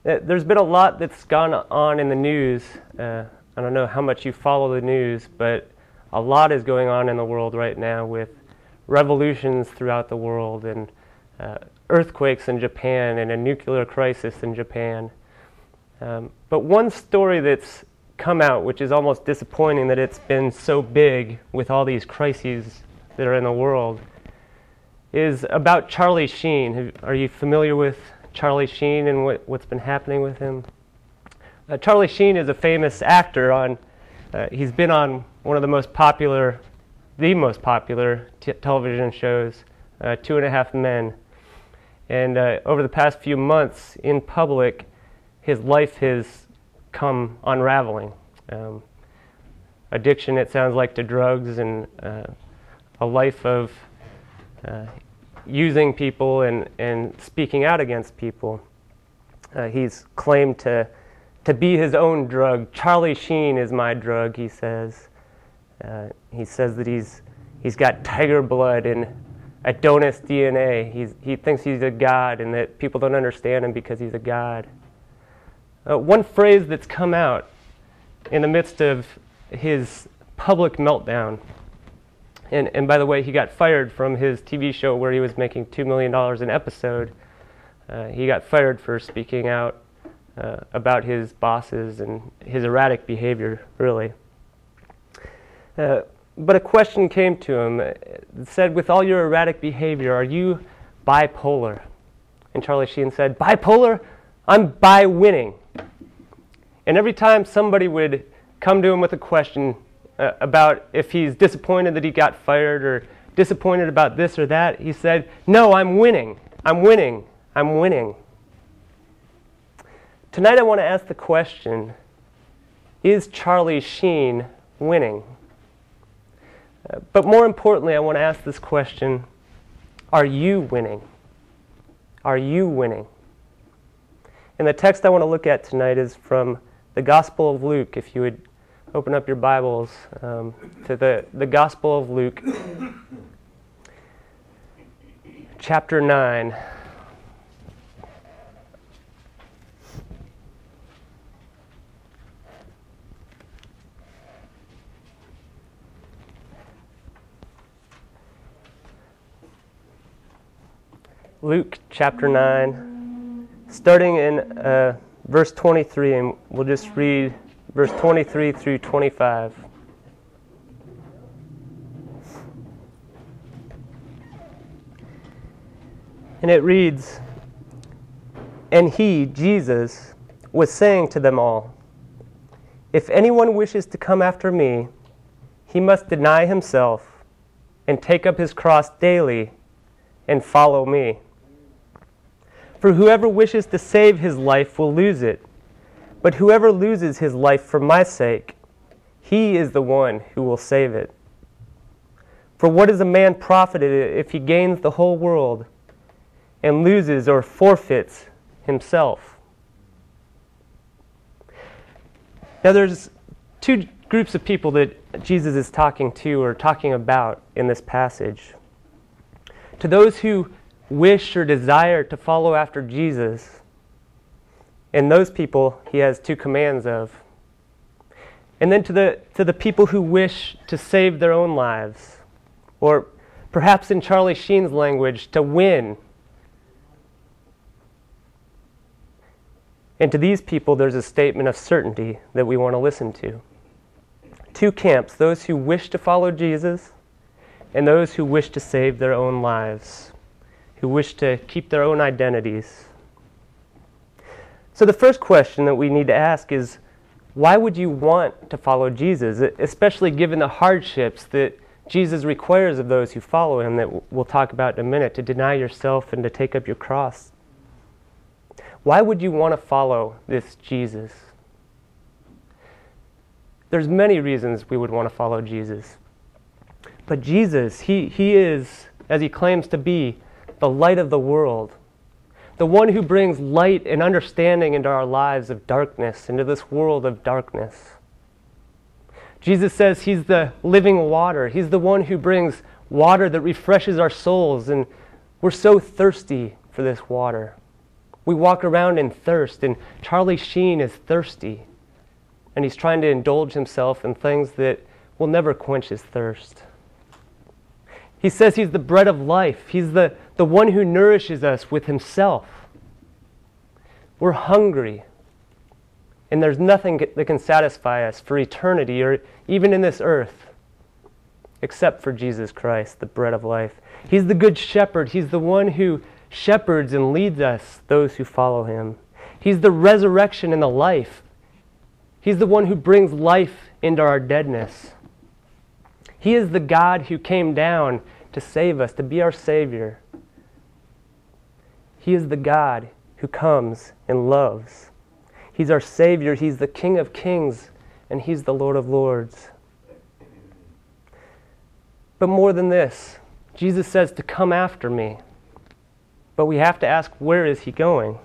There's been a lot that's gone on in the news. I don't know how much you follow the news, but a lot is going on in the world right now with revolutions throughout the world and earthquakes in Japan and a nuclear crisis in Japan. But one story that's come out, which is almost disappointing that it's been so big with all these crises that are in the world, is about Charlie Sheen. Are you familiar with Charlie Sheen and what's been happening with him? Charlie Sheen is a famous actor. He's been on one of the most popular television shows, 2.5 Men. And over the past few months in public, his life has come unraveling. Addiction, it sounds like, to drugs, and a life of using people and speaking out against people. He's claimed to be his own drug. Charlie Sheen is my drug, he says. He says that he's got tiger blood and Adonis DNA. He thinks he's a god and that people don't understand him because he's a god. One phrase that's come out in the midst of his public meltdown, and by the way, he got fired from his TV show where he was making $2 million an episode. He got fired for speaking out about his bosses and his erratic behavior, really. But a question came to him. It said, with all your erratic behavior, are you bipolar? And Charlie Sheen said, bipolar? I'm bi-winning. And every time somebody would come to him with a question about if he's disappointed that he got fired or disappointed about this or that, he said, no, I'm winning. I'm winning. I'm winning. Tonight I want to ask the question, is Charlie Sheen winning? But more importantly, I want to ask this question, are you winning? Are you winning? And the text I want to look at tonight is from the Gospel of Luke. If you would open up your Bibles to the Gospel of Luke, chapter 9. Luke chapter 9, starting in verse 23, and we'll just read verse 23 through 25. And it reads, and he, Jesus, was saying to them all, if anyone wishes to come after me, he must deny himself and take up his cross daily and follow me. For whoever wishes to save his life will lose it, but whoever loses his life for my sake, he is the one who will save it. For what is a man profited if he gains the whole world and loses or forfeits himself? Now there's two groups of people that Jesus is talking to or talking about in this passage. To those who wish or desire to follow after Jesus, and those people he has two commands of. And then to the people who wish to save their own lives, or perhaps in Charlie Sheen's language, to win. And to these people there's a statement of certainty that we want to listen to. Two camps, those who wish to follow Jesus and those who wish to save their own lives, who wish to keep their own identities. So the first question that we need to ask is, why would you want to follow Jesus, especially given the hardships that Jesus requires of those who follow him that we'll talk about in a minute, to deny yourself and to take up your cross? Why would you want to follow this Jesus? There's many reasons we would want to follow Jesus. But Jesus, he is, as he claims to be, the light of the world, the one who brings light and understanding into our lives of darkness, into this world of darkness. Jesus says he's the living water. He's the one who brings water that refreshes our souls, and we're so thirsty for this water. We walk around in thirst, and Charlie Sheen is thirsty, and he's trying to indulge himself in things that will never quench his thirst. He says he's the bread of life. He's the one who nourishes us with himself. We're hungry, and there's nothing that can satisfy us for eternity or even in this earth except for Jesus Christ, the bread of life. He's the good shepherd. He's the one who shepherds and leads us, those who follow him. He's the resurrection and the life. He's the one who brings life into our deadness. He is the God who came down to save us, to be our Savior. He is the God who comes and loves. He's our Savior. He's the King of Kings, and He's the Lord of Lords. But more than this, Jesus says to come after me. But we have to ask, where is He going?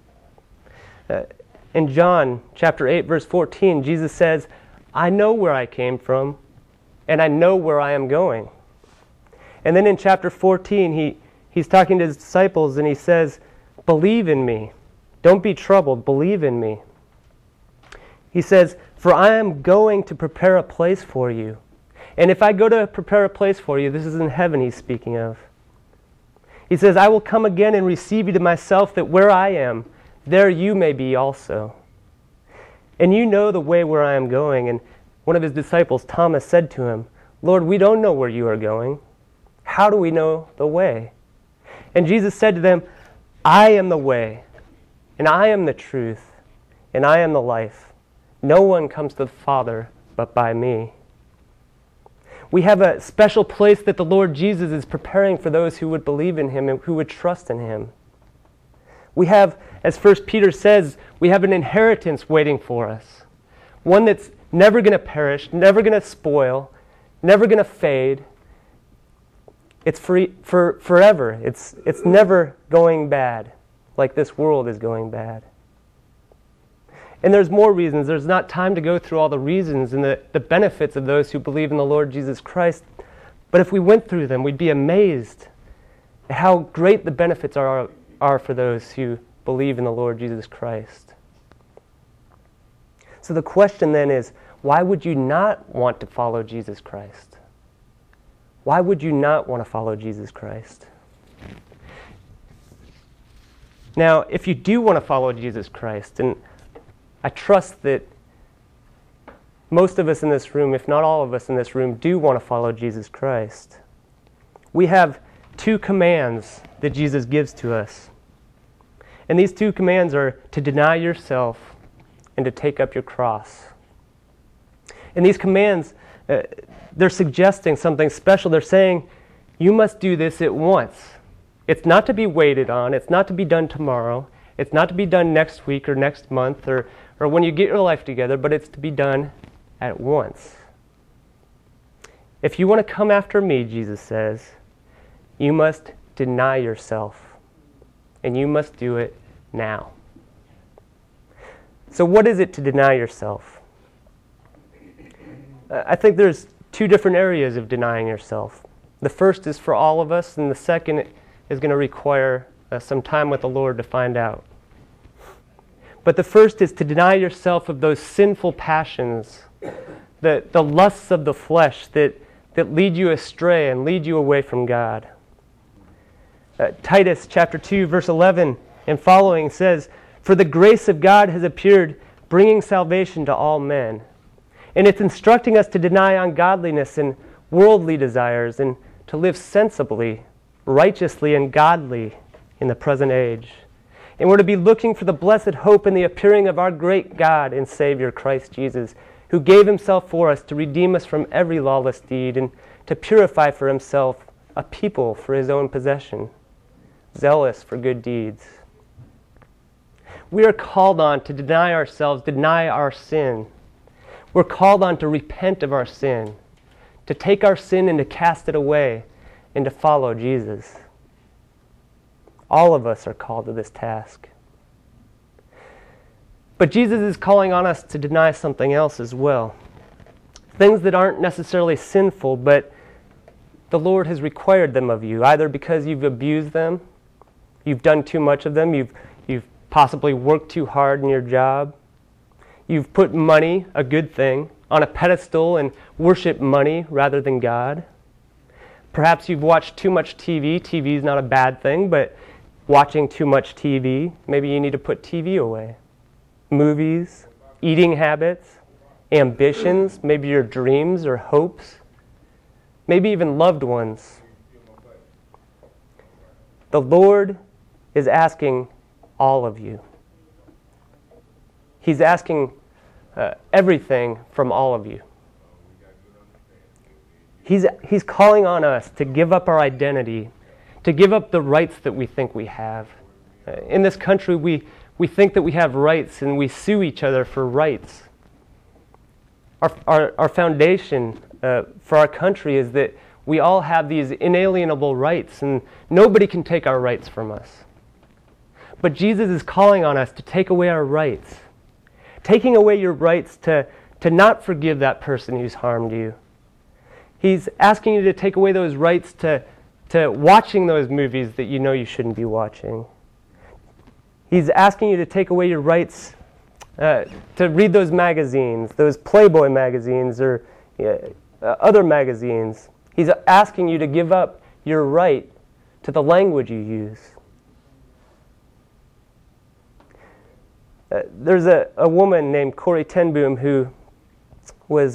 In John chapter 8, verse 14, Jesus says, I know where I came from, and I know where I am going. And then in chapter 14, he's talking to his disciples, and he says, believe in me. Don't be troubled. Believe in me. He says, for I am going to prepare a place for you. And if I go to prepare a place for you, this is in heaven he's speaking of. He says, I will come again and receive you to myself, that where I am, there you may be also. And you know the way where I am going. And one of his disciples, Thomas, said to him, Lord, we don't know where you are going. How do we know the way? And Jesus said to them, I am the way, and I am the truth, and I am the life. No one comes to the Father but by me. We have a special place that the Lord Jesus is preparing for those who would believe in Him and who would trust in Him. We have, as 1 Peter says, we have an inheritance waiting for us. One that's never going to perish, never going to spoil, never going to fade. It's free for forever. It's never going bad like this world is going bad. And there's more reasons. There's not time to go through all the reasons and the benefits of those who believe in the Lord Jesus Christ. But if we went through them, we'd be amazed at how great the benefits are for those who believe in the Lord Jesus Christ. So the question then is, why would you not want to follow Jesus Christ? Why would you not want to follow Jesus Christ? Now, if you do want to follow Jesus Christ, and I trust that most of us in this room, if not all of us in this room, do want to follow Jesus Christ, we have two commands that Jesus gives to us. And these two commands are to deny yourself and to take up your cross. And these commands, they're suggesting something special. They're saying, you must do this at once. It's not to be waited on. It's not to be done tomorrow. It's not to be done next week or next month or when you get your life together, but it's to be done at once. If you want to come after me, Jesus says, you must deny yourself, and you must do it now. So what is it to deny yourself? I think there's two different areas of denying yourself. The first is for all of us, and the second is going to require some time with the Lord to find out. But the first is to deny yourself of those sinful passions, the lusts of the flesh that lead you astray and lead you away from God. Titus chapter 2, verse 11 and following says, for the grace of God has appeared, bringing salvation to all men. And it's instructing us to deny ungodliness and worldly desires and to live sensibly, righteously, and godly in the present age. And we're to be looking for the blessed hope and the appearing of our great God and Savior, Christ Jesus, who gave Himself for us to redeem us from every lawless deed and to purify for Himself a people for His own possession, zealous for good deeds. We are called on to deny ourselves, deny our sin. We're called on to repent of our sin, to take our sin and to cast it away, and to follow Jesus. All of us are called to this task. But Jesus is calling on us to deny something else as well. Things that aren't necessarily sinful, but the Lord has required them of you, either because you've abused them, you've done too much of them, you've possibly worked too hard in your job. You've put money, a good thing, on a pedestal and worship money rather than God. Perhaps you've watched too much TV. TV is not a bad thing, but watching too much TV, maybe you need to put TV away. Movies, eating habits, ambitions, maybe your dreams or hopes, maybe even loved ones. The Lord is asking all of you. He's asking everything from all of you. He's calling on us to give up our identity, to give up the rights that we think we have. In this country, we think that we have rights and we sue each other for rights. Our foundation for our country is that we all have these inalienable rights and nobody can take our rights from us. But Jesus is calling on us to take away our rights. Taking away your rights to not forgive that person who's harmed you. He's asking you to take away those rights to watching those movies that you know you shouldn't be watching. He's asking you to take away your rights to read those magazines, those Playboy magazines or other magazines. He's asking you to give up your right to the language you use. There's a woman named Corrie ten Boom who was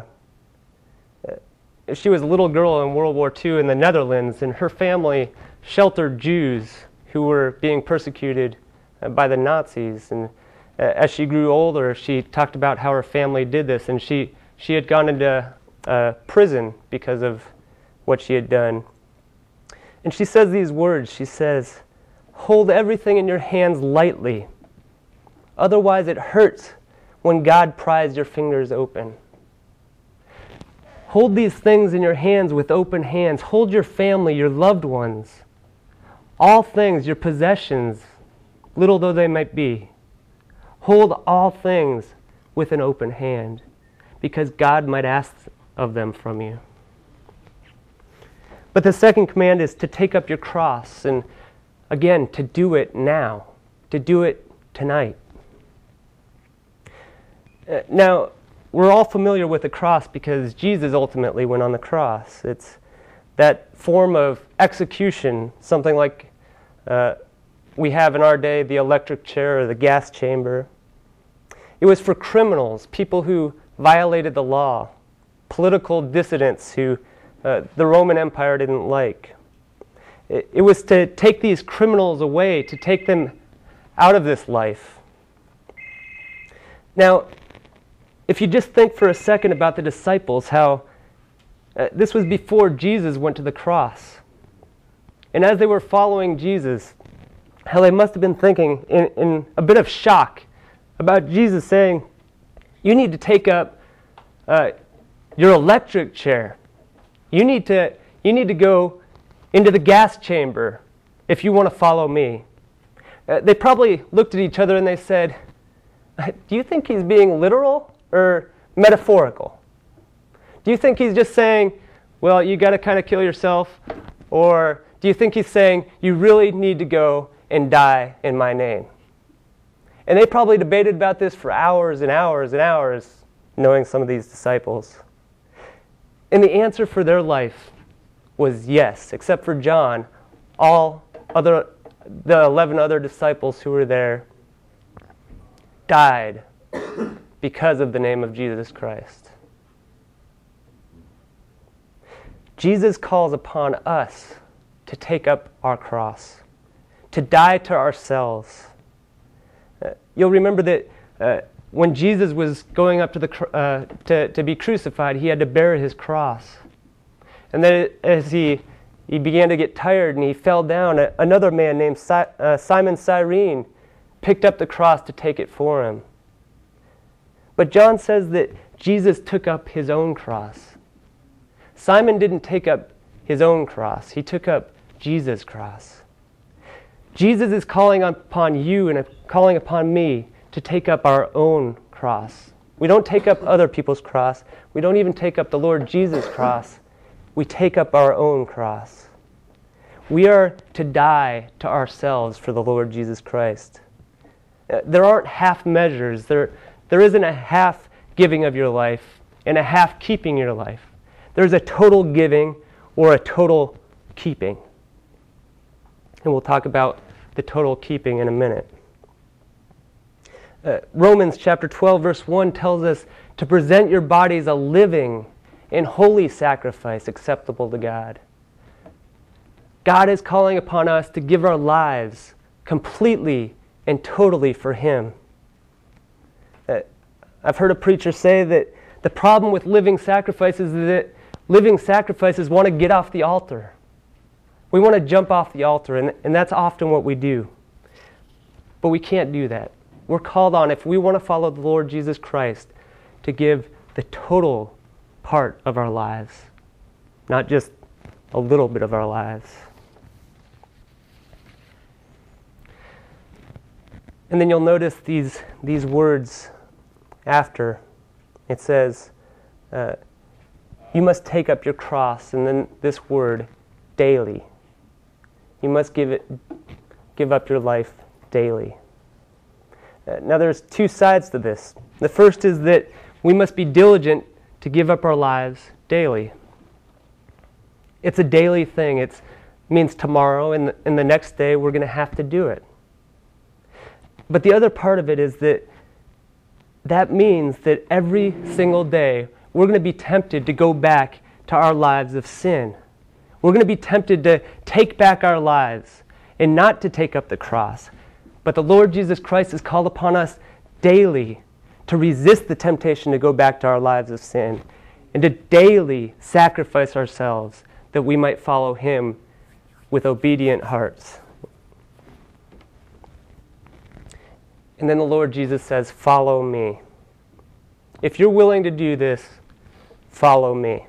she was a little girl in World War II in the Netherlands, and her family sheltered Jews who were being persecuted by the Nazis. And as she grew older, she talked about how her family did this, and she had gone into prison because of what she had done. And she says these words. She says, "Hold everything in your hands lightly. Otherwise it hurts when God pries your fingers open." Hold these things in your hands with open hands. Hold your family, your loved ones, all things, your possessions, little though they might be. Hold all things with an open hand, because God might ask of them from you. But the second command is to take up your cross, and again, to do it now, to do it tonight. Now, we're all familiar with the cross because Jesus ultimately went on the cross. It's that form of execution, something like we have in our day, the electric chair or the gas chamber. It was for criminals, people who violated the law, political dissidents who the Roman Empire didn't like. It was to take these criminals away, to take them out of this life. Now, if you just think for a second about the disciples, how this was before Jesus went to the cross. And as they were following Jesus, how they must have been thinking in a bit of shock about Jesus saying, "You need to take up your electric chair. You need to go into the gas chamber if you want to follow me." They probably looked at each other and they said, "Do you think he's being literal or metaphorical? Do you think he's just saying, well, you got to kind of kill yourself? Or do you think he's saying, you really need to go and die in my name?" And they probably debated about this for hours and hours and hours, knowing some of these disciples. And the answer for their life was yes, except for John. The 11 other disciples who were there died because of the name of Jesus Christ. Jesus calls upon us to take up our cross, to die to ourselves. You'll remember that when Jesus was going up to be crucified, he had to bear his cross. And then as he began to get tired and he fell down, another man named Simon Cyrene picked up the cross to take it for him. But John says that Jesus took up his own cross. Simon didn't take up his own cross. He took up Jesus' cross. Jesus is calling upon you and calling upon me to take up our own cross. We don't take up other people's cross. We don't even take up the Lord Jesus' cross. We take up our own cross. We are to die to ourselves for the Lord Jesus Christ. There aren't half measures. There isn't a half giving of your life and a half keeping your life. There's a total giving or a total keeping. And we'll talk about the total keeping in a minute. Romans chapter 12, verse 1 tells us to present your bodies a living and holy sacrifice acceptable to God. God is calling upon us to give our lives completely and totally for Him. I've heard a preacher say that the problem with living sacrifices is that living sacrifices want to get off the altar. We want to jump off the altar, and that's often what we do. But we can't do that. We're called on, if we want to follow the Lord Jesus Christ, to give the total part of our lives, not just a little bit of our lives. And then you'll notice these words after. It says, you must take up your cross, and then this word, daily. You must give up your life daily. Now there's two sides to this. The first is that we must be diligent to give up our lives daily. It's a daily thing. It means tomorrow and the next day we're going to have to do it. But the other part of it is that means that every single day we're going to be tempted to go back to our lives of sin. We're going to be tempted to take back our lives and not to take up the cross. But the Lord Jesus Christ has called upon us daily to resist the temptation to go back to our lives of sin and to daily sacrifice ourselves that we might follow Him with obedient hearts. And then the Lord Jesus says, follow me. If you're willing to do this, follow me.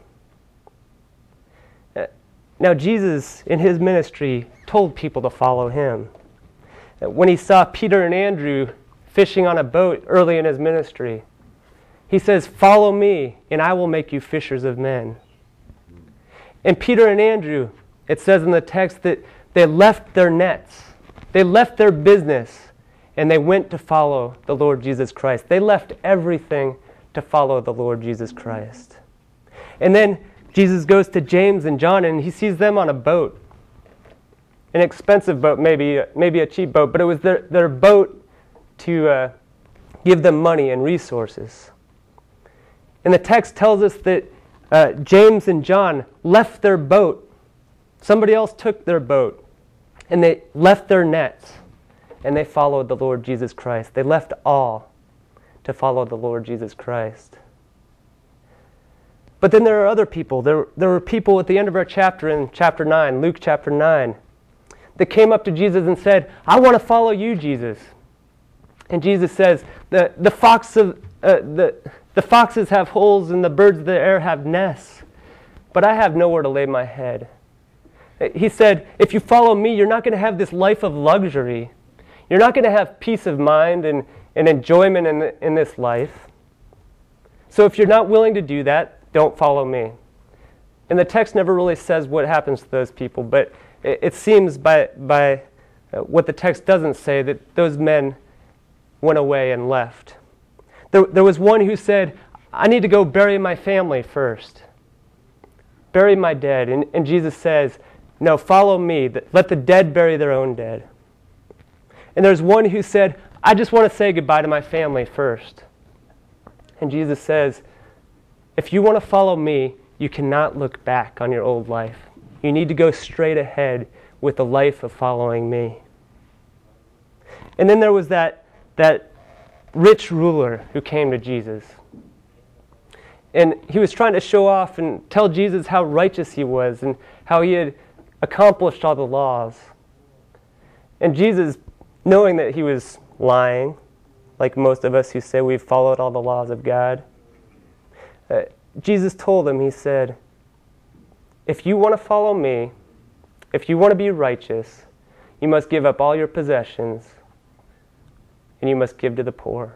Now Jesus, in His ministry, told people to follow Him. When He saw Peter and Andrew fishing on a boat early in His ministry, He says, follow me, and I will make you fishers of men. And Peter and Andrew, it says in the text that they left their nets, they left their business, and they went to follow the Lord Jesus Christ. They left everything to follow the Lord Jesus Christ. And then Jesus goes to James and John, and He sees them on a boat. An expensive boat, maybe a cheap boat, but it was their boat to give them money and resources. And the text tells us that James and John left their boat. Somebody else took their boat, and they left their nets, and they followed the Lord Jesus Christ. They left all to follow the Lord Jesus Christ. But then there are other people. There were people at the end of our chapter, in chapter 9, Luke chapter 9, that came up to Jesus and said, I want to follow you, Jesus. And Jesus says, the foxes have holes and the birds of the air have nests, but I have nowhere to lay my head. He said, if you follow me, you're not going to have this life of luxury. You're not going to have peace of mind and enjoyment in this life. So if you're not willing to do that, don't follow me. And the text never really says what happens to those people, but it seems by what the text doesn't say that those men went away and left. There was one who said, I need to go bury my family first. Bury my dead. And Jesus says, no, follow me. Let the dead bury their own dead. And there's one who said, I just want to say goodbye to my family first. And Jesus says, if you want to follow me, you cannot look back on your old life. You need to go straight ahead with the life of following me. And then there was that rich ruler who came to Jesus. And he was trying to show off and tell Jesus how righteous he was and how he had accomplished all the laws. And Jesus, knowing that he was lying, like most of us who say we've followed all the laws of God, Jesus told him, he said, if you want to follow me, if you want to be righteous, you must give up all your possessions and you must give to the poor.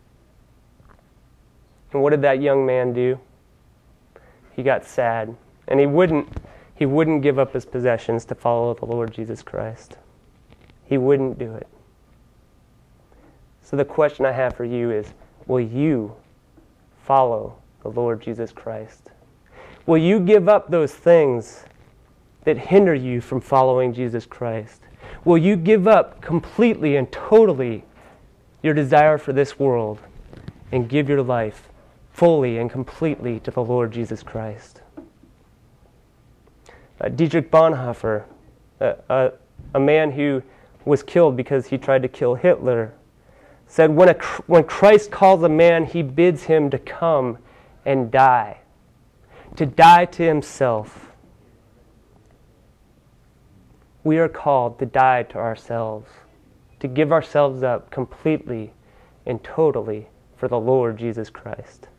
And what did that young man do? He got sad, and he wouldn't give up his possessions to follow the Lord Jesus Christ. He wouldn't do it. So the question I have for you is, will you follow the Lord Jesus Christ? Will you give up those things that hinder you from following Jesus Christ? Will you give up completely and totally your desire for this world and give your life fully and completely to the Lord Jesus Christ? Dietrich Bonhoeffer, a man who was killed because he tried to kill Hitler, said, when Christ calls a man, he bids him to come and die, to die to himself. We are called to die to ourselves, to give ourselves up completely and totally for the Lord Jesus Christ.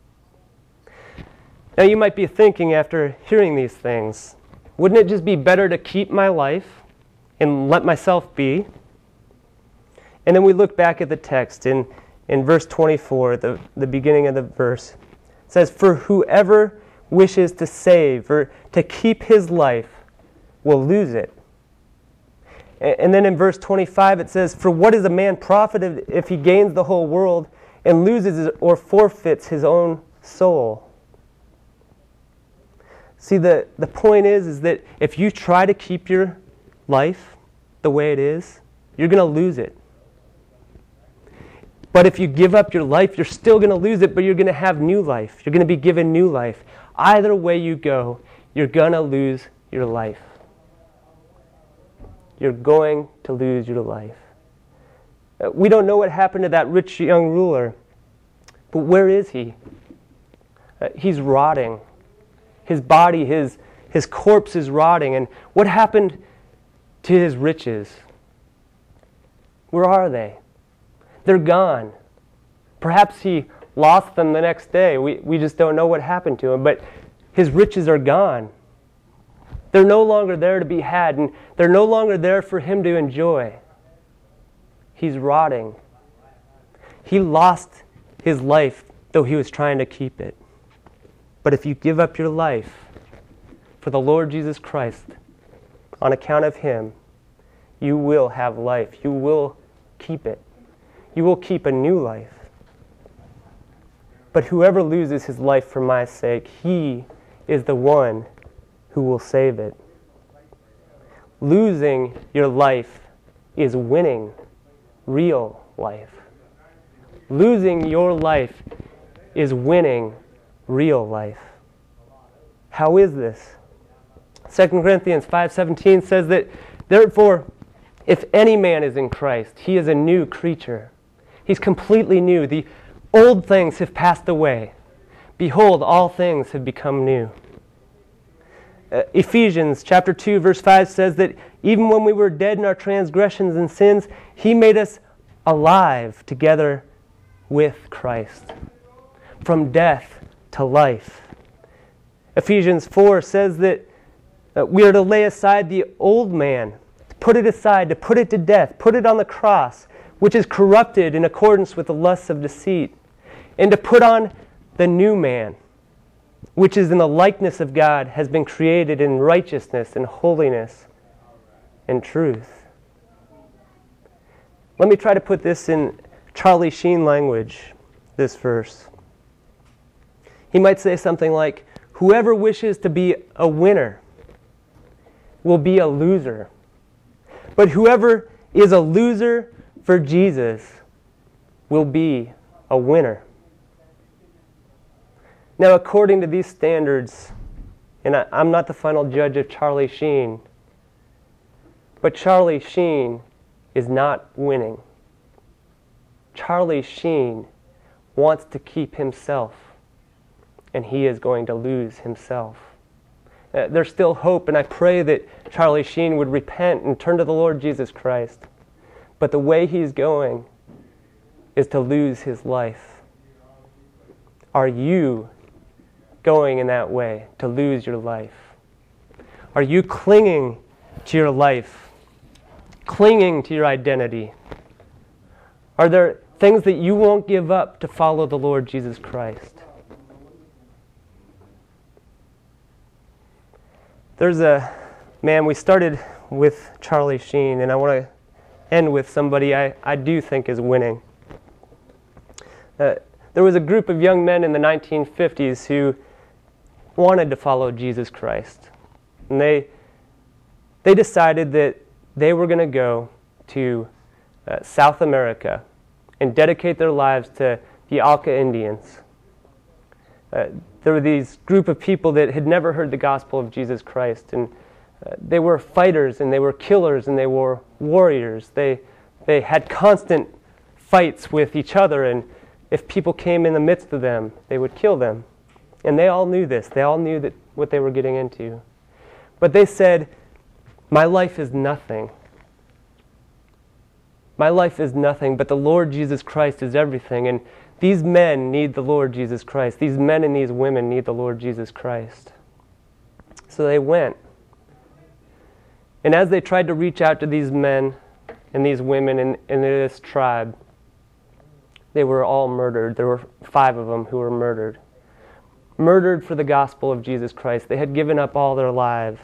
Now you might be thinking after hearing these things, wouldn't it just be better to keep my life and let myself be? And then we look back at the text in verse 24, the beginning of the verse. It says, "For whoever wishes to save or to keep his life will lose it." And then in verse 25 it says, "For what is a man profited if he gains the whole world and loses or forfeits his own soul?" See, the point is that if you try to keep your life the way it is, you're going to lose it. But if you give up your life, you're still going to lose it, but you're going to have new life. You're going to be given new life. Either way you go, you're going to lose your life. You're going to lose your life. We don't know what happened to that rich young ruler, but where is he? He's rotting. His body, his corpse is rotting. And what happened to his riches? Where are they? They're gone. Perhaps he lost them the next day. We just don't know what happened to him. But his riches are gone. They're no longer there to be had, and they're no longer there for him to enjoy. He's rotting. He lost his life, though he was trying to keep it. But if you give up your life for the Lord Jesus Christ, on account of him, you will have life. You will keep it. You will keep a new life. But whoever loses his life for my sake, he is the one who will save it. Losing your life is winning real life. Losing your life is winning real life. How is this? 2 Corinthians 5:17 says that, "Therefore, if any man is in Christ, he is a new creature." He's completely new. The old things have passed away. Behold, all things have become new. Ephesians chapter 2, verse 5 says that even when we were dead in our transgressions and sins, he made us alive together with Christ. From death to life. Ephesians 4 says that we are to lay aside the old man, to put it aside, to put it to death, put it on the cross, which is corrupted in accordance with the lusts of deceit, and to put on the new man, which is in the likeness of God, has been created in righteousness and holiness and truth. Let me try to put this in Charlie Sheen language, this verse. He might say something like, "Whoever wishes to be a winner will be a loser. But whoever is a loser for Jesus will be a winner." Now, according to these standards, and I'm not the final judge of Charlie Sheen, but Charlie Sheen is not winning. Charlie Sheen wants to keep himself, and he is going to lose himself. There's still hope, and I pray that Charlie Sheen would repent and turn to the Lord Jesus Christ. But the way he's going is to lose his life. Are you going in that way to lose your life? Are you clinging to your life? Clinging to your identity? Are there things that you won't give up to follow the Lord Jesus Christ? There's a man, we started with Charlie Sheen, and I want to end with somebody I do think is winning. There was a group of young men in the 1950s who wanted to follow Jesus Christ. And they decided that they were going to go to South America and dedicate their lives to the Auca Indians. There were these group of people that had never heard the gospel of Jesus Christ, and they were fighters, and they were killers, and they were warriors. They had constant fights with each other, and if people came in the midst of them, they would kill them. And they all knew this. They all knew that what they were getting into. But they said, my life is nothing. My life is nothing, but the Lord Jesus Christ is everything. And these men need the Lord Jesus Christ. These men and these women need the Lord Jesus Christ. So they went. And as they tried to reach out to these men and these women in this tribe, they were all murdered. There were 5 of them who were murdered. Murdered for the gospel of Jesus Christ. They had given up all their lives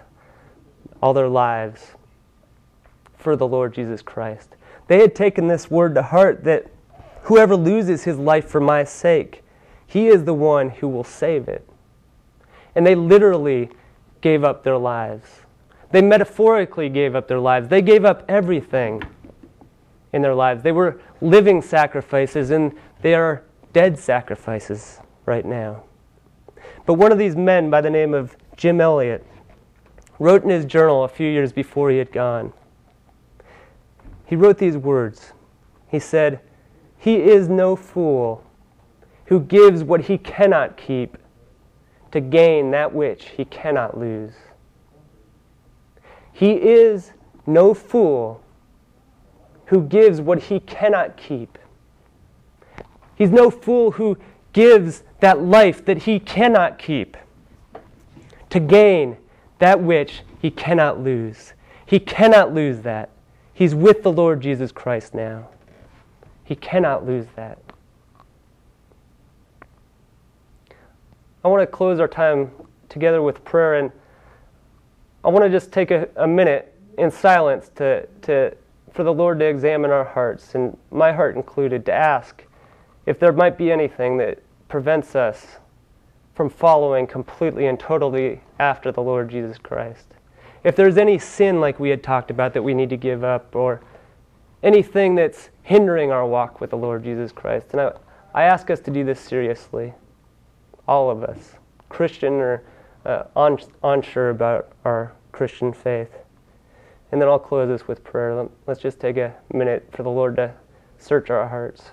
for the Lord Jesus Christ. They had taken this word to heart that whoever loses his life for my sake, he is the one who will save it. And they literally gave up their lives. They metaphorically gave up their lives. They gave up everything in their lives. They were living sacrifices, and they are dead sacrifices right now. But one of these men by the name of Jim Elliot wrote in his journal a few years before he had gone. He wrote these words. He said, "He is no fool who gives what he cannot keep to gain that which he cannot lose." He is no fool who gives what he cannot keep. He's no fool who gives that life that he cannot keep to gain that which he cannot lose. He cannot lose that. He's with the Lord Jesus Christ now. He cannot lose that. I want to close our time together with prayer, and I want to just take a minute in silence for the Lord to examine our hearts, and my heart included, to ask if there might be anything that prevents us from following completely and totally after the Lord Jesus Christ. If there's any sin like we had talked about that we need to give up, or anything that's hindering our walk with the Lord Jesus Christ. And I ask us to do this seriously. All of us, Christian or unsure about our Christian faith. And then I'll close this with prayer. Let's just take a minute for the Lord to search our hearts.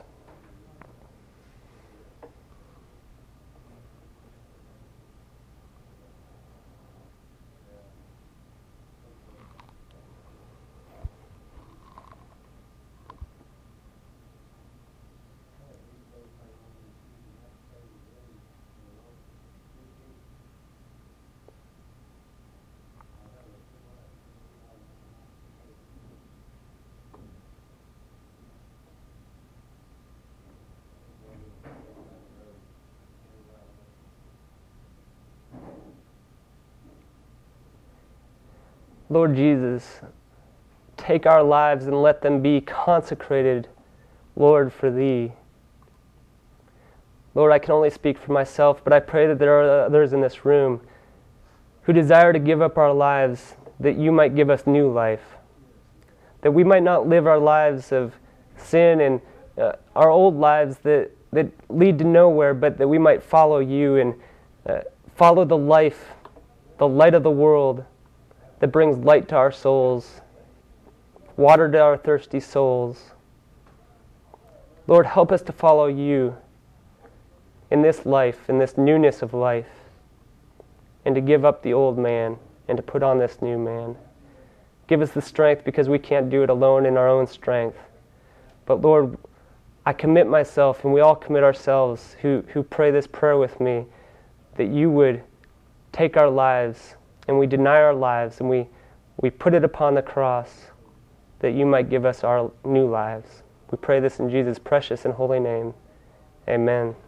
Lord Jesus, take our lives and let them be consecrated, Lord, for Thee. Lord, I can only speak for myself, but I pray that there are others in this room who desire to give up our lives, that You might give us new life, that we might not live our lives of sin and our old lives that lead to nowhere, but that we might follow You and follow the life, the light of the world, that brings light to our souls, water to our thirsty souls. Lord, help us to follow You in this life, in this newness of life, and to give up the old man and to put on this new man. Give us the strength, because we can't do it alone in our own strength. But Lord, I commit myself, and we all commit ourselves who pray this prayer with me, that You would take our lives and we deny our lives, and we put it upon the cross, that You might give us our new lives. We pray this in Jesus' precious and holy name. Amen.